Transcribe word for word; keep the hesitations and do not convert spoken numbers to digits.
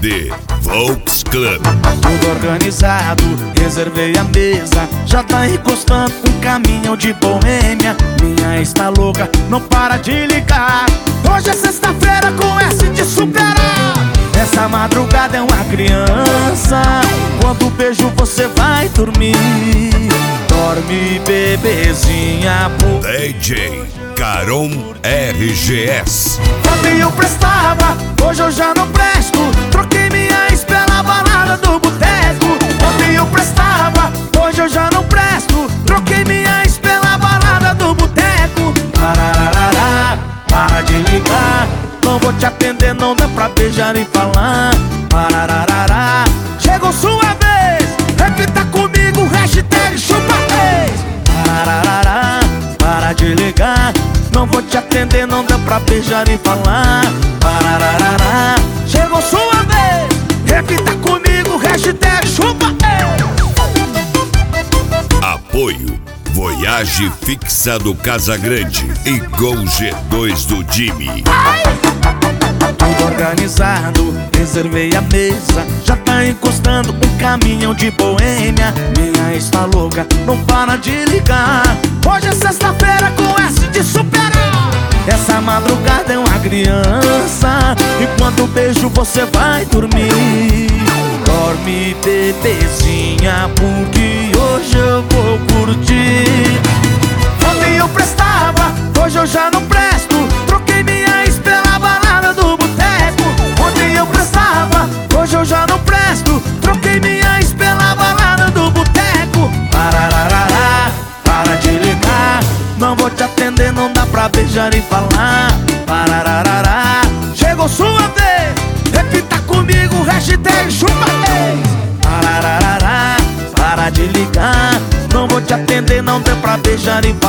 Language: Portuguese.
D Volks Club. Tudo organizado, reservei a mesa. Já tá encostando um caminhão de boêmia. Minha ex tá louca, não para de ligar. Hoje é sexta-feira com S de superar. Essa madrugada é uma criança. Quando beijo você vai dormir. Dorme, bebezinha, por... D J Caron R G S. Ontem eu prestava, hoje eu já não presto. Troquei minha ex pela balada do boteco. Ontem eu prestava, hoje eu já não presto. Troquei minha ex pela balada do boteco. Parararará, para de ligar. Não vou te atender, não dá pra beijar e falar. Parararará, chegou sua vez. Repita comigo, hashtag chupa três. Parararará, para de ligar. Não vou te atender, não dá pra beijar e falar. Parararará, chegou sua vez. Repita comigo, hashtag chupa três. Apoio Voyage Fixa do Casagrande e Gol G dois do Jimmy. Tudo organizado, reservei a mesa. Já tá encostando um caminhão de boêmia. Minha ex tá louca, não para de ligar. Hoje é sexta-feira com S de superar. Essa madrugada é uma criança. E quando beijo você vai dormir. Dorme, bebezinha, porque hoje eu vou curtir. Ontem eu prestava, hoje eu já não presto. Troquei minha ex pela balada do boteco. Ontem eu prestava, hoje eu já não presto. Troquei minha ex pela balada do boteco. Parararará, para de ligar. Não vou te atender, não dá pra beijar e falar. Parararará, chegou sua vez. Repita comigo, hashtag chupa três. Parararará, para de ligar. Não vou te atender, não dá pra beijar e falar.